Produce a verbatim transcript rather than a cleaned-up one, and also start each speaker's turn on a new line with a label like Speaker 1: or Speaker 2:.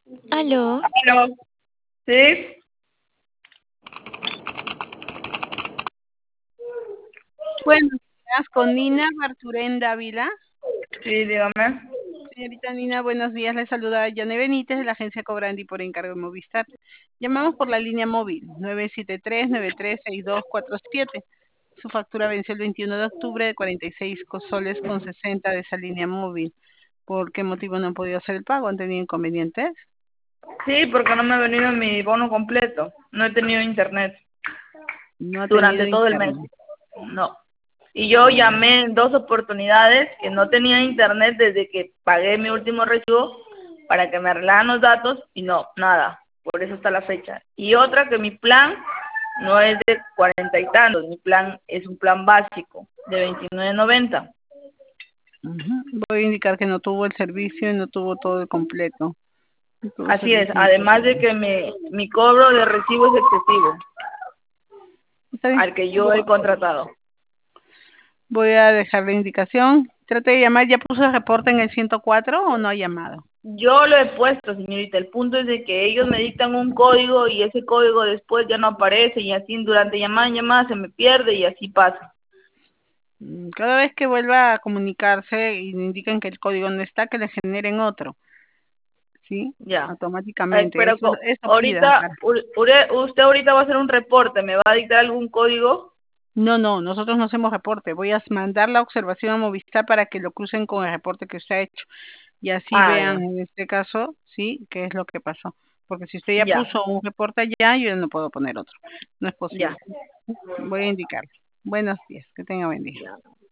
Speaker 1: Aló,
Speaker 2: Aló, ¿sí?
Speaker 3: Buenos días, con Nina Barturén Dávila.
Speaker 2: Sí, dígame.
Speaker 3: Señorita Nina, buenos días. Le saluda Yane Benítez de la agencia Cobrandi por encargo de Movistar. Llamamos por la línea móvil nueve siete tres, nueve tres seis dos cuatro siete. Su factura venció el veintiuno de octubre de cuarenta y seis soles con sesenta de esa línea móvil. ¿Por qué motivo no han podido hacer el pago? ¿Han tenido inconvenientes?
Speaker 2: Sí, porque no me ha venido mi bono completo. No he tenido internet
Speaker 3: No ha tenido
Speaker 2: durante todo el mes.
Speaker 3: internet.
Speaker 2: No. Y yo llamé en dos oportunidades que no tenía internet desde que pagué mi último recibo para que me arreglaran los datos y no, nada. Por eso está la fecha. Y otra que mi plan no es de cuarenta y tantos, mi plan es un plan básico de veintinueve noventa.
Speaker 3: Uh-huh. Voy a indicar que no tuvo el servicio y no tuvo todo el completo. No tuvo
Speaker 2: Así es,
Speaker 3: servicio
Speaker 2: además de
Speaker 3: completo.
Speaker 2: que mi, mi cobro de recibo es excesivo
Speaker 3: Está bien.
Speaker 2: al que yo he contratado.
Speaker 3: Voy a dejar la indicación. Trate de llamar. ¿Ya puso el reporte en el ciento cuatro o no ha llamado?
Speaker 2: Yo lo he puesto, señorita. El punto es de que ellos me dictan un código y ese código después ya no aparece y así durante llamada en llamada se me pierde y así pasa.
Speaker 3: Cada vez que vuelva a comunicarse y le indican que el código no está, que le generen otro. ¿Sí?
Speaker 2: Ya. Eh,
Speaker 3: Automáticamente.
Speaker 2: pero
Speaker 3: Eso,
Speaker 2: co-
Speaker 3: eso pida.
Speaker 2: ahorita,
Speaker 3: Para...
Speaker 2: u- ure- usted ahorita va a hacer un reporte, ¿me va a dictar algún código?
Speaker 3: No, no, nosotros no hacemos reporte. Voy a mandar la observación a Movistar para que lo crucen con el reporte que usted ha hecho. Y así
Speaker 2: Ah,
Speaker 3: vean
Speaker 2: ya.
Speaker 3: en este caso, ¿sí? ¿Qué es lo que pasó? Porque si usted ya
Speaker 2: Ya,
Speaker 3: puso un reporte allá, yo ya no puedo poner otro. No es
Speaker 2: ya.
Speaker 3: posible. Voy a indicar. Buenos días. Que tenga buen día.
Speaker 2: Ya.